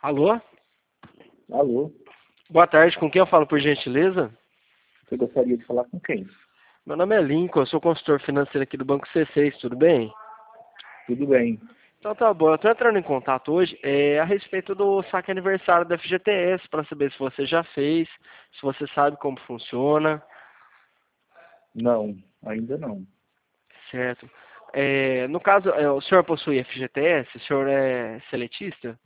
Alô? Alô, Boa tarde, com quem eu falo por gentileza? você gostaria de falar com quem? Meu nome é Lincoln, eu sou consultor financeiro aqui do Banco C6, tudo bem? Tudo bem. Então tá bom, eu estou entrando em contato hoje a respeito do saque aniversário da FGTS, para saber se você já fez, se você sabe como funciona, Não, ainda não. certo? No caso, o senhor possui FGTS? O senhor é seletista?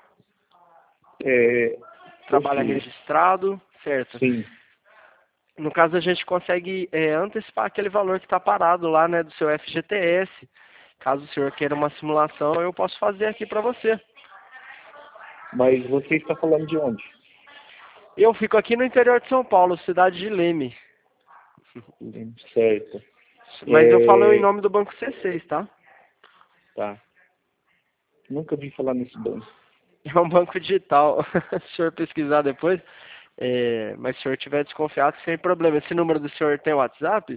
É, Trabalha possuo. registrado, certo? Sim, No caso, a gente consegue antecipar aquele valor que está parado lá, né, do seu FGTS. Caso o senhor queira uma simulação, eu posso fazer aqui para você. mas você está falando de onde? Eu fico aqui no interior de São Paulo, cidade de Leme. Certo. Mas eu falo em É, nome do Banco C6, tá? tá. Nunca vi falar nesse banco. É um banco digital. Se o senhor pesquisar depois, mas se o senhor tiver desconfiado, sem problema. Esse número do senhor tem WhatsApp?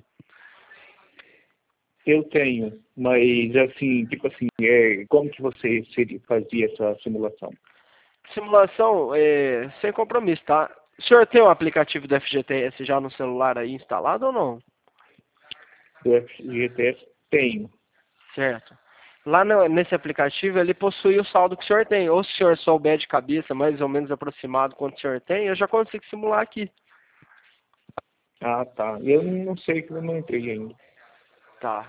Eu tenho, mas assim, tipo assim, como que você fazia essa simulação? Simulação sem compromisso, tá? O senhor tem o aplicativo do FGTS já no celular aí instalado ou não? Do FGTS? Tenho. Certo. Lá nesse aplicativo ele possui o saldo que o senhor tem. Ou se o senhor souber de cabeça mais ou menos aproximado quanto o senhor tem, eu já consigo simular aqui. Ah, tá. Eu não sei que eu não entrei ainda. Tá.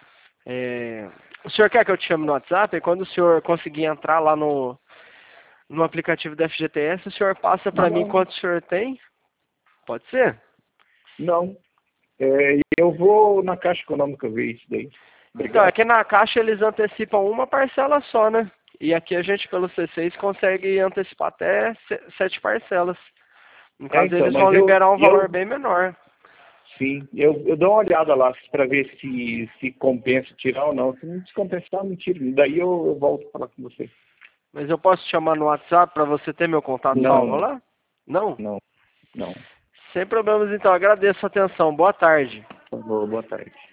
O senhor quer que eu te chame no WhatsApp? E quando o senhor conseguir entrar lá no aplicativo da FGTS, o senhor passa para mim Não, quanto o senhor tem? Pode ser? não. Eu vou na Caixa Econômica ver isso daí. Então, é Obrigado. que na Caixa eles antecipam uma parcela só, né? E aqui a gente, pelo C6, consegue antecipar até 7 parcelas. No caso, Então, eles mas vão liberar um valor bem menor. sim, eu dou uma olhada lá para ver se compensa tirar ou não. Se não descompensar, não tiro. Daí eu volto a falar com você. Mas eu posso te chamar no WhatsApp para você ter meu contato Não, salvo não, lá? Não? não, não. Sem problemas, então. Agradeço a atenção. Boa tarde. Por favor, boa tarde.